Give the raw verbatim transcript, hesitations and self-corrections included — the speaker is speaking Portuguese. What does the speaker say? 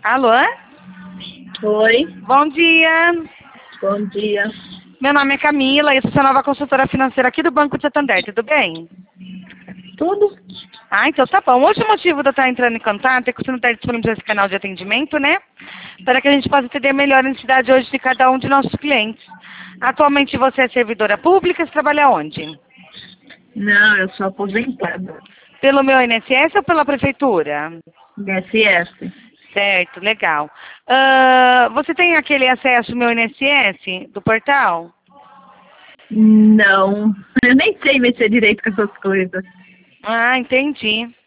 Alô? Oi, Bom dia. bom dia. Meu nome é Camila e eu sou sua nova consultora financeira aqui do Banco de Santander, tudo bem? Tudo? Ah, então tá bom. Hoje o motivo de eu estar entrando em contato é que você não está disponível esse canal de atendimento, né? Para que a gente possa entender melhor a necessidade hoje de cada um de nossos clientes. Atualmente você é servidora pública, você trabalha onde? Não, eu sou aposentada. Pelo meu I N S S ou pela prefeitura? S S. Certo, legal. Ah, você tem aquele acesso ao meu I N S S do portal? Não, eu nem sei mexer direito com essas coisas. Ah, entendi.